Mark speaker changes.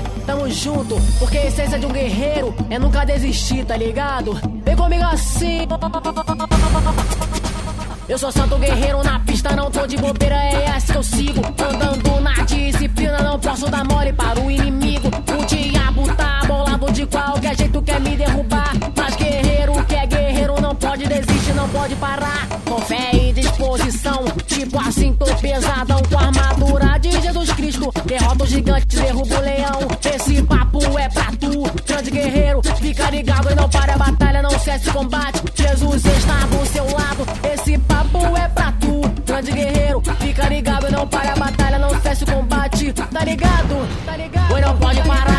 Speaker 1: Mori, tamo junto, porque a essência de um guerreiro é nunca desistir, tá ligado? Vem comigo assim. Eu sou santo guerreiro na pista, não tô de bobeira, é essa que eu sigo. Andando na disciplina, não posso dar mole para o inimigo. O diabo tá bolado de qualquer jeito, quer me derrubar. Mas guerreiro que é guerreiro não pode desistir, não pode parar. Com fé e disposição, tipo assim tô pesadão. Com a armadura de Jesus Cristo, derrota o gigante, derruba o leão. Esse papo é pra tu, grande guerreiro, fica ligado e não para a batalha, não cesse o combate. Jesus está do seu lado, esse papo é pra tu, grande guerreiro, fica ligado e não para a batalha, não cesse o combate. Tá ligado? Tá ligado? Pois não pode parar.